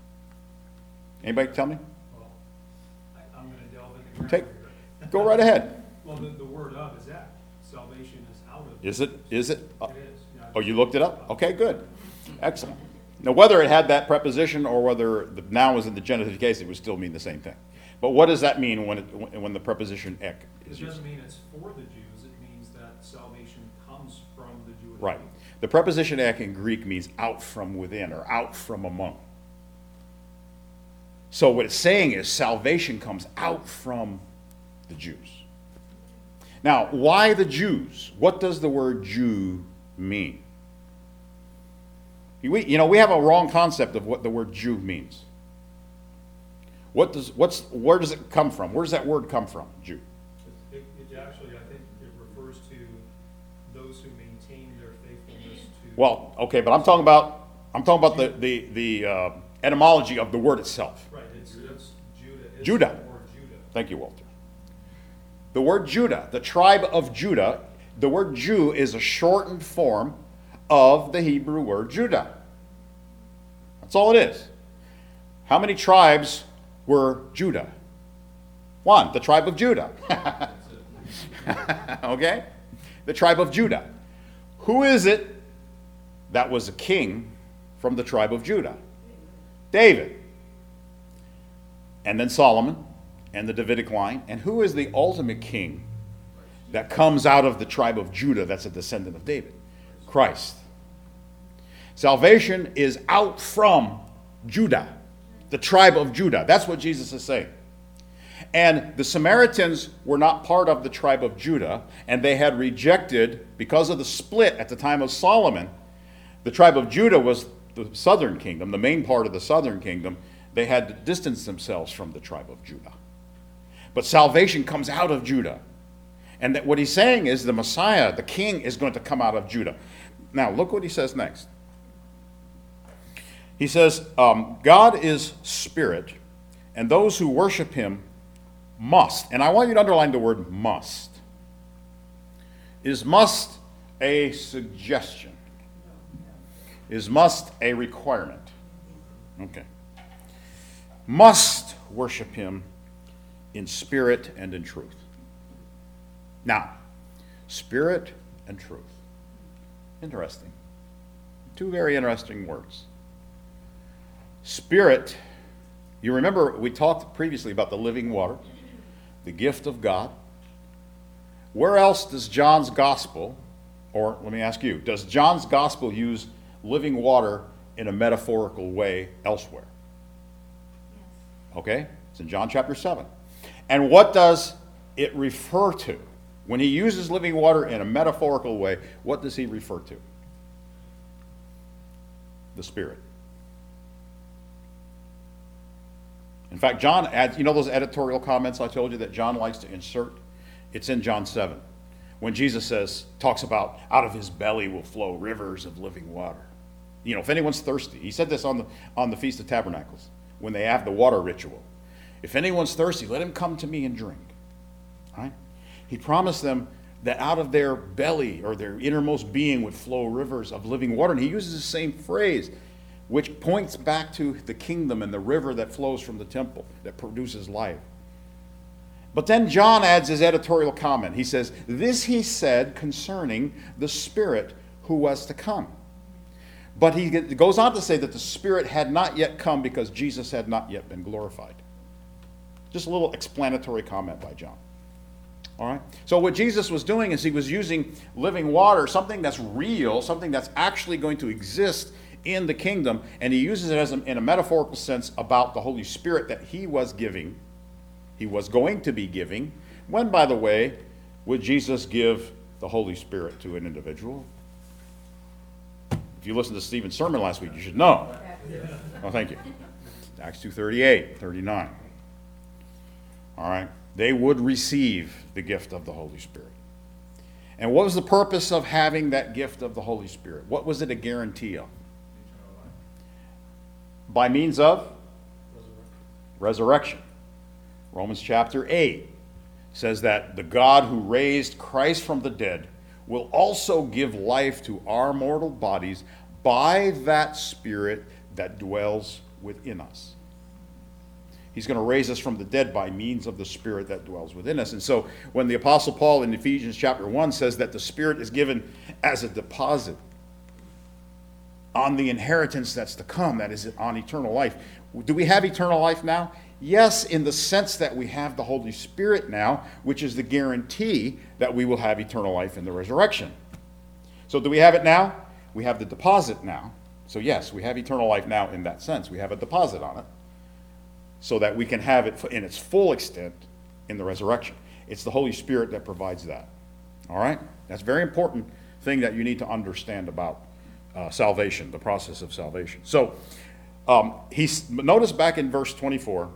Anybody tell me? Well, I, I'm going to delve into grammar Take, here. go right ahead. Well, the, the word of is that. Salvation is out of. Is it? Is it? Uh, It is. Yeah. oh, you looked it up? Okay, good. Excellent. Now, whether it had that preposition or whether the noun was in the genitive case, it would still mean the same thing. But what does that mean when, it, when the preposition ek is It used? doesn't mean it's for the Jews. It means that salvation comes from the Jewish Right. people. The preposition ek in Greek means out from within or out from among. So what it's saying is salvation comes out from the Jews. Now, why the Jews? What does the word Jew mean? We, you know, we have a wrong concept of what the word Jew means. What does, what's, where does it come from? Where does that word come from, Jew? It, it actually, I think it refers to those who maintain their faithfulness to. Well, okay, but I'm talking about, I'm talking about the, the, the uh, etymology of the word itself. Right, it's, it's Judah. It's Judah. Or Judah. Thank you, Walter. The word Judah, the tribe of Judah, the word Jew is a shortened form of the Hebrew word Judah. That's all it is. How many tribes were Judah? One, the tribe of Judah. Okay? The tribe of Judah. Who is it that was a king from the tribe of Judah? David. And then Solomon and the Davidic line. And who is the ultimate king that comes out of the tribe of Judah that's a descendant of David? Christ. Salvation is out from Judah, the tribe of Judah. That's what Jesus is saying. And the Samaritans were not part of the tribe of Judah, and they had rejected, because of the split at the time of Solomon, the tribe of Judah was the southern kingdom, the main part of the southern kingdom. They had to distance themselves from the tribe of Judah. But salvation comes out of Judah. And that what he's saying is the Messiah, the king, is going to come out of Judah. Now, look what he says next. He says, um, God is spirit, and those who worship him must, and I want you to underline the word must. Is must a suggestion? Is must a requirement? Okay. Must worship him in spirit and in truth. Now, spirit and truth. Interesting. Two very interesting words. Spirit, you remember we talked previously about the living water, the gift of God. Where else does John's gospel, or let me ask you, does John's gospel use living water in a metaphorical way elsewhere? Yes. Okay, it's in John chapter seven. And what does it refer to? When he uses living water in a metaphorical way, what does he refer to? The Spirit. In fact, John adds, you know those editorial comments I told you that John likes to insert? It's in John seven. When Jesus says, talks about, out of his belly will flow rivers of living water. You know, if anyone's thirsty, he said this on the, on the Feast of Tabernacles, when they have the water ritual. If anyone's thirsty, let him come to me and drink. Right? He promised them that out of their belly or their innermost being would flow rivers of living water. And he uses the same phrase, which points back to the kingdom and the river that flows from the temple that produces life. But then John adds his editorial comment. He says, this he said concerning the Spirit who was to come. But he goes on to say that the Spirit had not yet come because Jesus had not yet been glorified. Just a little explanatory comment by John. All right? So what Jesus was doing is he was using living water, something that's real, something that's actually going to exist in the kingdom, and he uses it as a, in a metaphorical sense about the Holy Spirit that he was giving, he was going to be giving. When, by the way, would Jesus give the Holy Spirit to an individual? If you listened to Stephen's sermon last week, you should know. Oh, thank you. Acts two thirty-eight, thirty-nine. All right. They would receive the gift of the Holy Spirit. And what was the purpose of having that gift of the Holy Spirit? What was it a guarantee of? By means of? Resurrection. Resurrection. Romans chapter eight says that the God who raised Christ from the dead will also give life to our mortal bodies by that Spirit that dwells within us. He's going to raise us from the dead by means of the Spirit that dwells within us. And so when the Apostle Paul in Ephesians chapter one says that the Spirit is given as a deposit on the inheritance that's to come, that is on eternal life. Do we have eternal life now? Yes, in the sense that we have the Holy Spirit now, which is the guarantee that we will have eternal life in the resurrection. So do we have it now? We have the deposit now. So yes, we have eternal life now in that sense. We have a deposit on it so that we can have it in its full extent in the resurrection. It's the Holy Spirit that provides that. All right? That's a very important thing that you need to understand about uh, salvation, the process of salvation. So um, he's, notice back in verse twenty-four,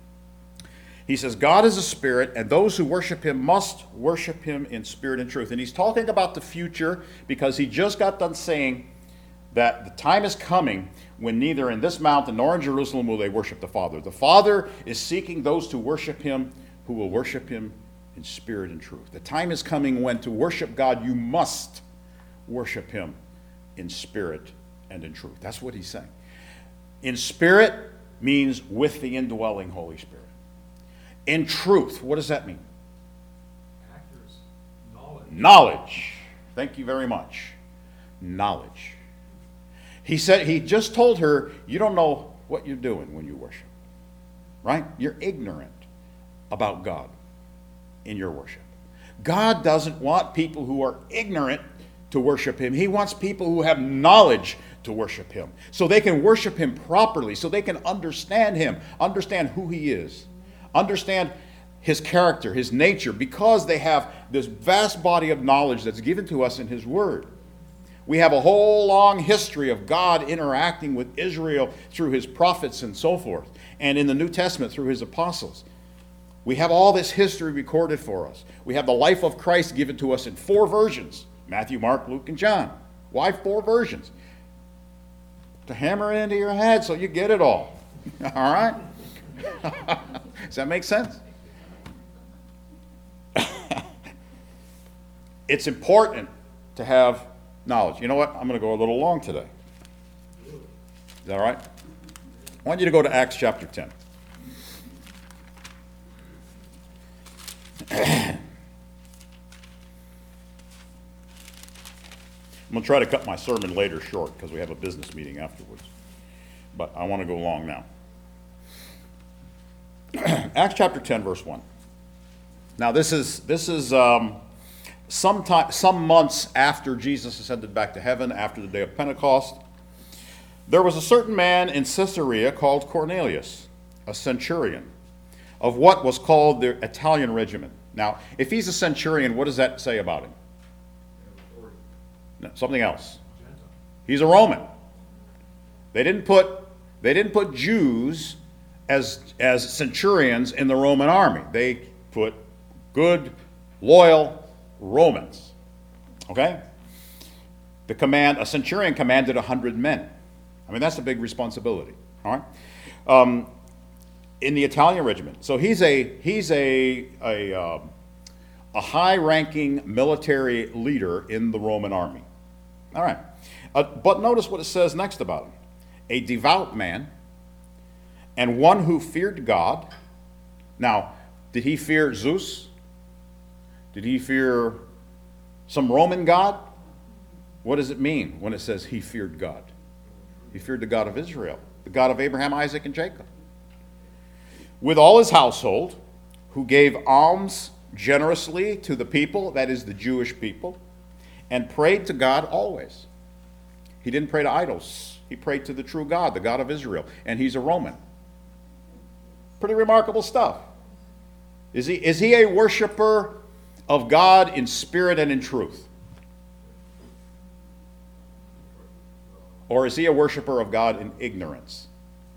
he says, God is a spirit, and those who worship him must worship him in spirit and truth. And he's talking about the future because he just got done saying that the time is coming when neither in this mountain nor in Jerusalem will they worship the Father. The Father is seeking those to worship him who will worship him in spirit and truth. The time is coming when to worship God, you must worship him in spirit and in truth. That's what he's saying. In spirit means with the indwelling Holy Spirit. In truth, what does that mean? Accuracy, knowledge. Knowledge. Thank you very much. Knowledge. He said, he just told her, you don't know what you're doing when you worship. Right? You're ignorant about God in your worship. God doesn't want people who are ignorant to worship him. He wants people who have knowledge to worship him. So they can worship him properly, so they can understand him, understand who he is, understand his character, his nature, because they have this vast body of knowledge that's given to us in his word. We have a whole long history of God interacting with Israel through his prophets and so forth, and in the New Testament through his apostles. We have all this history recorded for us. We have the life of Christ given to us in four versions: Matthew, Mark, Luke, and John. Why four versions? To hammer it into your head so you get it all. All right? Does that make sense? It's important to have knowledge. You know what? I'm going to go a little long today. Is that all right? I want you to go to Acts chapter ten. I'm going to try to cut my sermon later short because we have a business meeting afterwards. But I want to go long now. Acts chapter ten, verse one. Now this is this is um, some time, some months after Jesus ascended back to heaven, after the day of Pentecost. There was a certain man in Caesarea called Cornelius, a centurion, of what was called the Italian regiment. Now, if he's a centurion, what does that say about him? No, something else. He's a Roman. They didn't put they didn't put Jews as as centurions in the Roman army. They put good, loyal Romans. Okay? The command, a centurion commanded a hundred men. I mean, that's a big responsibility. All right? Um, in the Italian regiment. So he's a he's a a, uh, a high-ranking military leader in the Roman army. All right. Uh, but notice what it says next about him. A devout man and one who feared God. Now, did he fear Zeus? Did he fear some Roman god? What does it mean when it says he feared God? He feared the God of Israel, the God of Abraham, Isaac, and Jacob. With all his household, who gave alms generously to the people, that is the Jewish people, and prayed to God always. He didn't pray to idols. He prayed to the true God, the God of Israel, and he's a Roman. Pretty remarkable stuff. Is he, is he a worshiper of God in spirit and in truth? Or is he a worshiper of God in ignorance?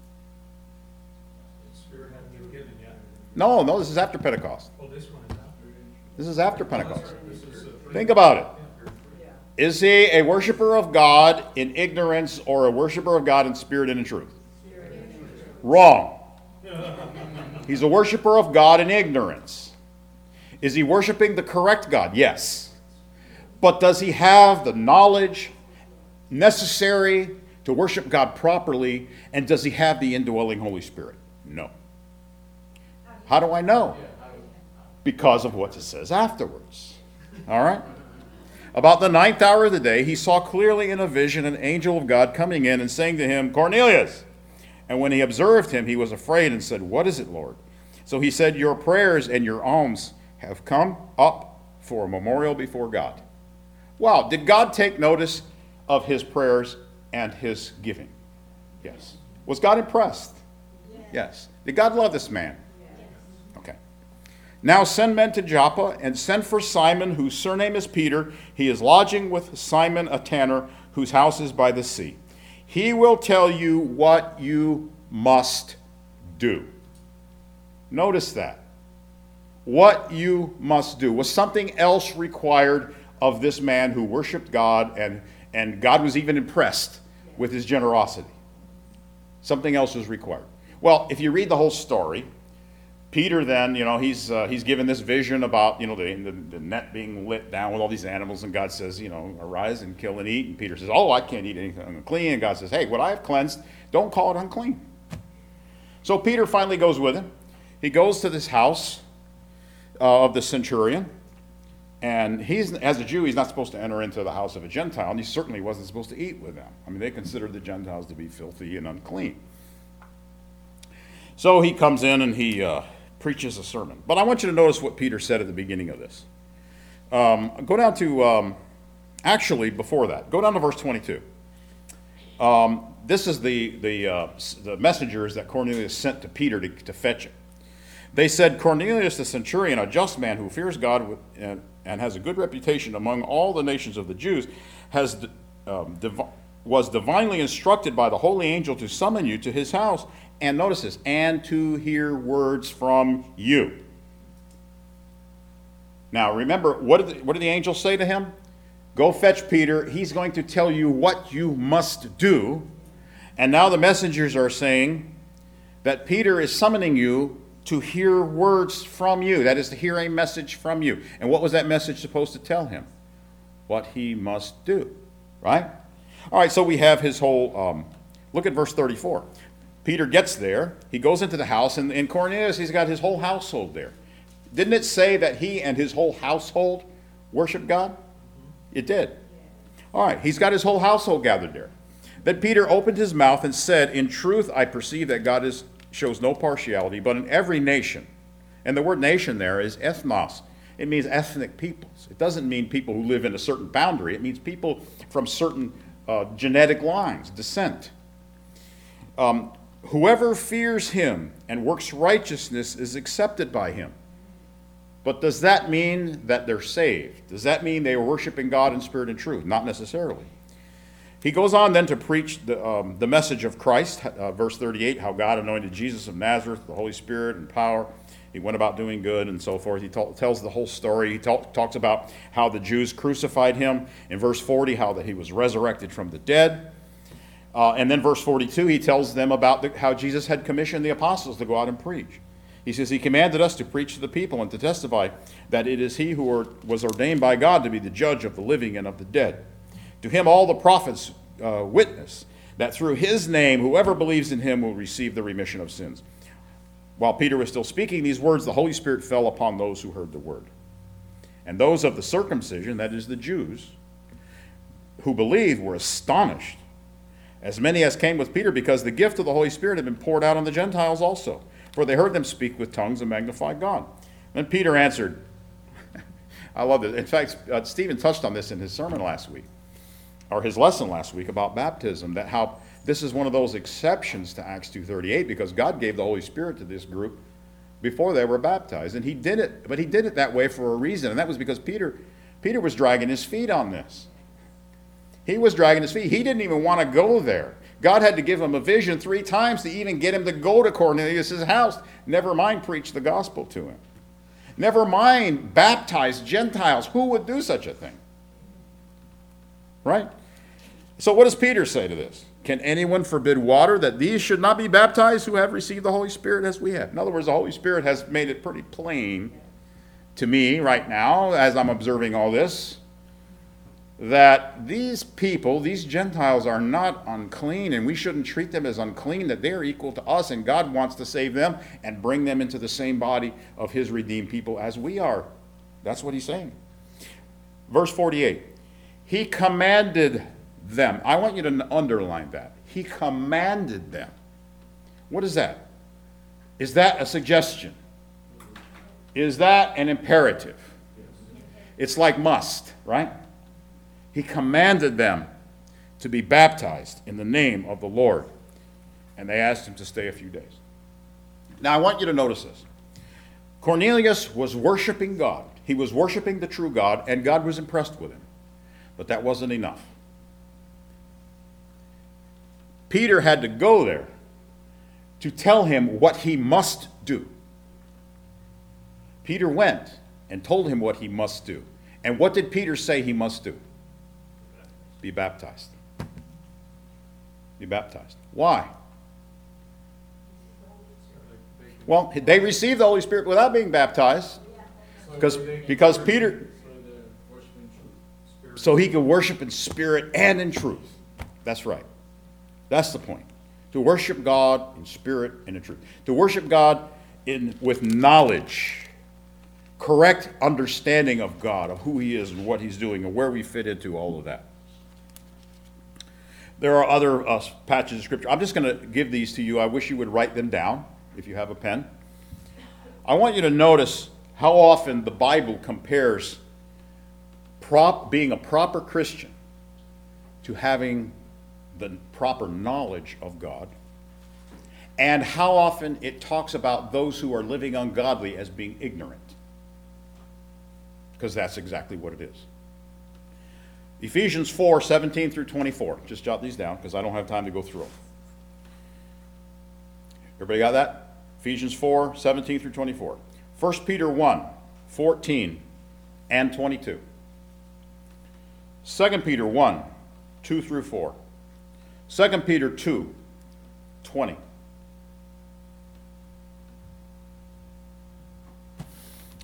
Spirit hadn't been given yet. No, no, this is after Pentecost. Oh, this one is after. This is after Pentecost. This is a pre- Think about it. Is he a worshiper of God in ignorance or a worshiper of God in spirit and in truth? Wrong. He's a worshiper of God in ignorance. Is he worshiping the correct God? Yes. But does he have the knowledge necessary to worship God properly, and does he have the indwelling Holy Spirit? No. How do I know? Because of what it says afterwards. All right? About the ninth hour of the day, he saw clearly in a vision an angel of God coming in and saying to him, Cornelius. And when he observed him, he was afraid and said, What is it, Lord? So he said, Your prayers and your alms have come up for a memorial before God. Wow, did God take notice of his prayers and his giving? Yes. Was God impressed? Yes. Yes. Did God love this man? Yes. Okay. Now send men to Joppa and send for Simon, whose surname is Peter. He is lodging with Simon a tanner, whose house is by the sea. He will tell you what you must do. Notice that. What you must do. Was something else required of this man who worshiped God, and, and God was even impressed with his generosity? Something else was required. Well, if you read the whole story, Peter then, you know, he's uh, he's given this vision about, you know, the, the, the net being lit down with all these animals, and God says, you know, arise and kill and eat. And Peter says, oh, I can't eat anything unclean. And God says, hey, what I have cleansed, don't call it unclean. So Peter finally goes with him. He goes to this house uh, of the centurion, and he's, as a Jew, he's not supposed to enter into the house of a Gentile, and he certainly wasn't supposed to eat with them. I mean, they considered the Gentiles to be filthy and unclean. So he comes in and he uh, preaches a sermon. But I want you to notice what Peter said at the beginning of this. Um, go down to, um, actually, before that, go down to verse twenty-two. Um, this is the, the, uh, the messengers that Cornelius sent to Peter to, to fetch him. They said, Cornelius the centurion, a just man who fears God and, and has a good reputation among all the nations of the Jews, has um, div- was divinely instructed by the holy angel to summon you to his house, and notice this, and to hear words from you. Now remember, what did the, what did the angel say to him? Go fetch Peter. He's going to tell you what you must do. And now the messengers are saying that Peter is summoning you to hear words from you. That is, to hear a message from you. And what was that message supposed to tell him? What he must do, right? All right, so we have his whole, um, look at verse thirty-four. Peter gets there, he goes into the house, and in Cornelius, he's got his whole household there. Didn't it say that he and his whole household worshiped God? It did. All right, he's got his whole household gathered there. Then Peter opened his mouth and said, in truth, I perceive that God is, shows no partiality, but in every nation. And the word nation there is ethnos. It means ethnic peoples. It doesn't mean people who live in a certain boundary. It means people from certain uh, genetic lines, descent. Um, Whoever fears him and works righteousness is accepted by him. But does that mean that they're saved? Does that mean they are worshiping God in spirit and truth? Not necessarily. He goes on then to preach the, um, the message of Christ, uh, verse thirty-eight, how God anointed Jesus of Nazareth, the Holy Spirit and power. He went about doing good and so forth. He ta- tells the whole story. He ta- talks about how the Jews crucified him. In verse forty, how that he was resurrected from the dead. Uh, and then verse forty-two, he tells them about the, how Jesus had commissioned the apostles to go out and preach. He says, he commanded us to preach to the people and to testify that it is he who are, was ordained by God to be the judge of the living and of the dead. To him all the prophets uh, witness that through his name whoever believes in him will receive the remission of sins. While Peter was still speaking these words, the Holy Spirit fell upon those who heard the word. And those of the circumcision, that is the Jews, who believed were astonished, as many as came with Peter, because the gift of the Holy Spirit had been poured out on the Gentiles also. For they heard them speak with tongues and magnify God. Then Peter answered, I love it. In fact, uh, Stephen touched on this in his sermon last week, or his lesson last week about baptism, that how this is one of those exceptions to Acts two thirty-eight, because God gave the Holy Spirit to this group before they were baptized. And he did it, but he did it that way for a reason, and that was because Peter, Peter was dragging his feet on this. He was dragging his feet. He didn't even want to go there. God had to give him a vision three times to even get him to go to Cornelius' house. Never mind preach the gospel to him. Never mind baptize Gentiles. Who would do such a thing? Right? So what does Peter say to this? Can anyone forbid water that these should not be baptized who have received the Holy Spirit as we have? In other words, the Holy Spirit has made it pretty plain to me right now, as I'm observing all this, that these people, these Gentiles, are not unclean, and we shouldn't treat them as unclean, that they're equal to us, and God wants to save them and bring them into the same body of his redeemed people as we are. That's what he's saying. Verse forty-eight, he commanded them. I want you to underline that. He commanded them. What is that? Is that a suggestion? Is that an imperative? It's like must, right? He commanded them to be baptized in the name of the Lord. And they asked him to stay a few days. Now I want you to notice this. Cornelius was worshiping God. He was worshiping the true God, and God was impressed with him. But that wasn't enough. Peter had to go there to tell him what he must do. Peter went and told him what he must do. And what did Peter say he must do? Be baptized. Be baptized. Why? Well, they received the Holy Spirit without being baptized, because, because Peter, so he could worship in spirit and in truth. That's right. That's the point. To worship God in spirit and in truth. To worship God in with knowledge, correct understanding of God, of who he is and what he's doing and where we fit into all of that. There are other uh, passages of Scripture. I'm just going to give these to you. I wish you would write them down if you have a pen. I want you to notice how often the Bible compares prop, being a proper Christian to having the proper knowledge of God, and how often it talks about those who are living ungodly as being ignorant. Because that's exactly what it is. Ephesians four, seventeen through twenty-four. Just jot these down because I don't have time to go through them. Everybody got that? Ephesians four, seventeen through twenty-four. First Peter one, fourteen and twenty-two. Second Peter one, two through four. Second Peter two, twenty.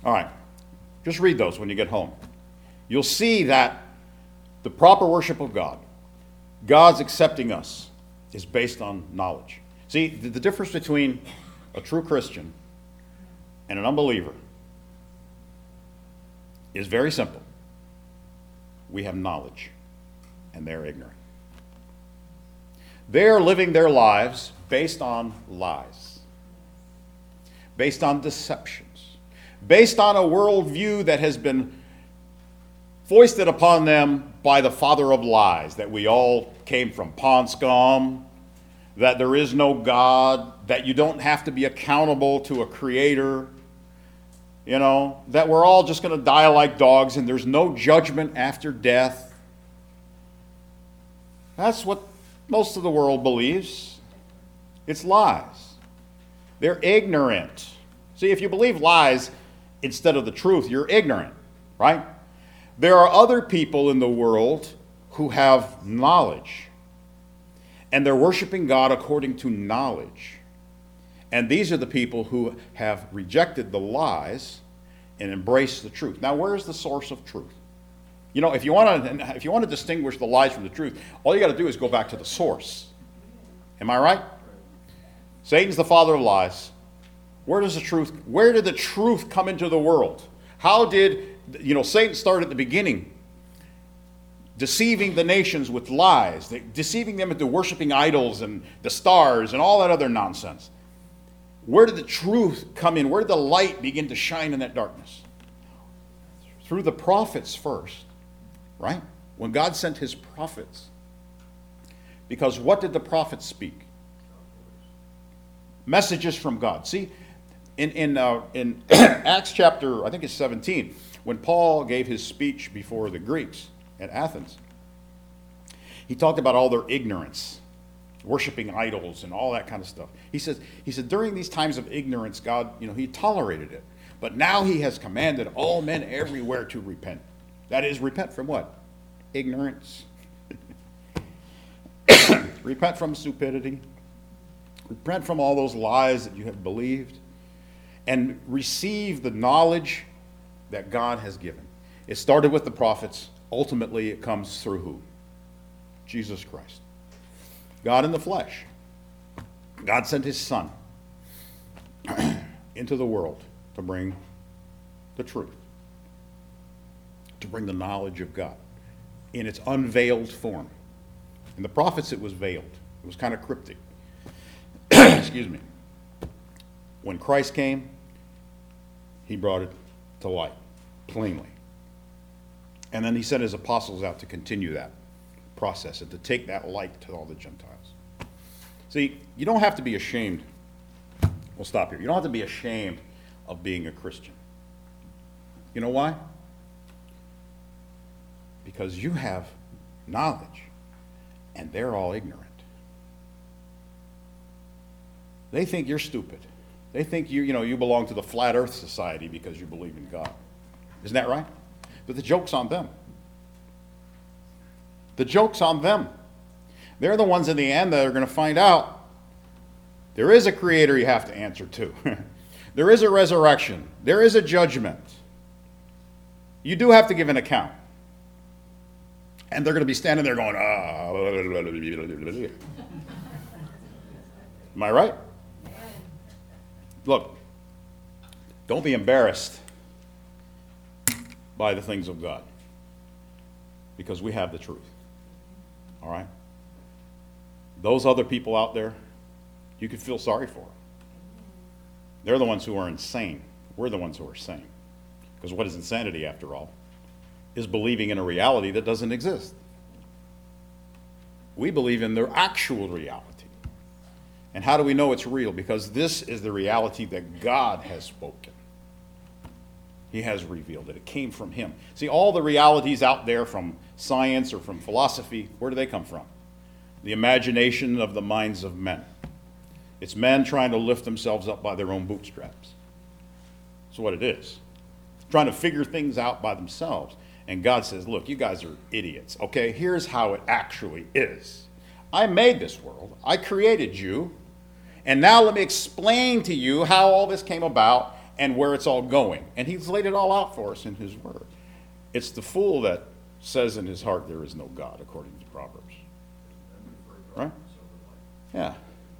All right. Just read those when you get home. You'll see that the proper worship of God, God's accepting us, is based on knowledge. See, the, the difference between a true Christian and an unbeliever is very simple. We have knowledge, and they're ignorant. They are living their lives based on lies, based on deceptions, based on a worldview that has been foisted upon them by the father of lies, that we all came from pond scum, that there is no God, that you don't have to be accountable to a creator, you know, that we're all just going to die like dogs and there's no judgment after death. That's what most of the world believes. It's lies. They're ignorant. See, if you believe lies instead of the truth, you're ignorant, right? There are other people in the world who have knowledge, and they're worshiping God according to knowledge. And these are the people who have rejected the lies and embraced the truth. Now, where's the source of truth? You know, if you want to, if you want to distinguish the lies from the truth, all you got to do is go back to the source. Am I right? Satan's the father of lies. Where does the truth, where did the truth come into the world? How did, you know, Satan started at the beginning, deceiving the nations with lies, deceiving them into worshiping idols and the stars and all that other nonsense. Where did the truth come in? Where did the light begin to shine in that darkness? Through the prophets first, right? When God sent his prophets. Because what did the prophets speak? Messages from God. See, in, in, uh, in Acts chapter, I think it's seventeen, when Paul gave his speech before the Greeks at Athens, he talked about all their ignorance, worshiping idols and all that kind of stuff. He says, he said, during these times of ignorance, God, you know, he tolerated it. But now he has commanded all men everywhere to repent. That is, repent from what? Ignorance. Repent from stupidity. Repent from all those lies that you have believed. And receive the knowledge that God has given. It started with the prophets. Ultimately, it comes through who? Jesus Christ. God in the flesh. God sent his Son into the world to bring the truth, to bring the knowledge of God in its unveiled form. In the prophets, it was veiled. It was kind of cryptic. Excuse me. When Christ came, he brought it to light, plainly. And then he sent his apostles out to continue that process and to take that light to all the Gentiles. See, you don't have to be ashamed. We'll stop here. You don't have to be ashamed of being a Christian. You know why? Because you have knowledge, and they're all ignorant. They think you're stupid. They think you, you know, you belong to the Flat Earth Society because you believe in God. Isn't that right? But the joke's on them. The joke's on them. They're the ones in the end that are going to find out there is a creator you have to answer to. There is a resurrection. There is a judgment. You do have to give an account. And they're going to be standing there going, ah. Am I right? Look, don't be embarrassed by the things of God, because we have the truth. All right? Those other people out there, you could feel sorry for them. They're the ones who are insane. We're the ones who are sane. Because what is insanity, after all, is believing in a reality that doesn't exist. We believe in the actual reality. And how do we know it's real? Because this is the reality that God has spoken. He has revealed it. It came from him. See, all the realities out there from science or from philosophy, where do they come from? The imagination of the minds of men. It's men trying to lift themselves up by their own bootstraps. That's what it is. Trying to figure things out by themselves. And God says, look, you guys are idiots. Okay, here's how it actually is. I made this world. I created you. And now let me explain to you how all this came about and where it's all going. And he's laid it all out for us in his word. It's the fool that says in his heart there is no God, according to Proverbs. Right? Yeah.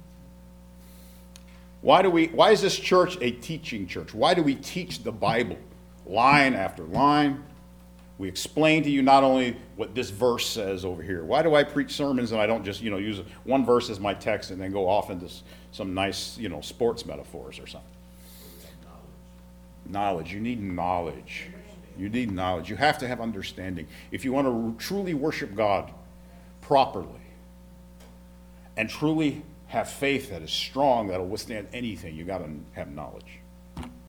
Why do we, why is this church a teaching church? Why do we teach the Bible line after line? We explain to you not only what this verse says over here. Why do I preach sermons and I don't just, you know, use one verse as my text and then go off into some nice, you know, sports metaphors or something? Knowledge. You need knowledge. You need knowledge. You have to have understanding. If you want to truly worship God properly and truly have faith that is strong, that will withstand anything, you got to have knowledge.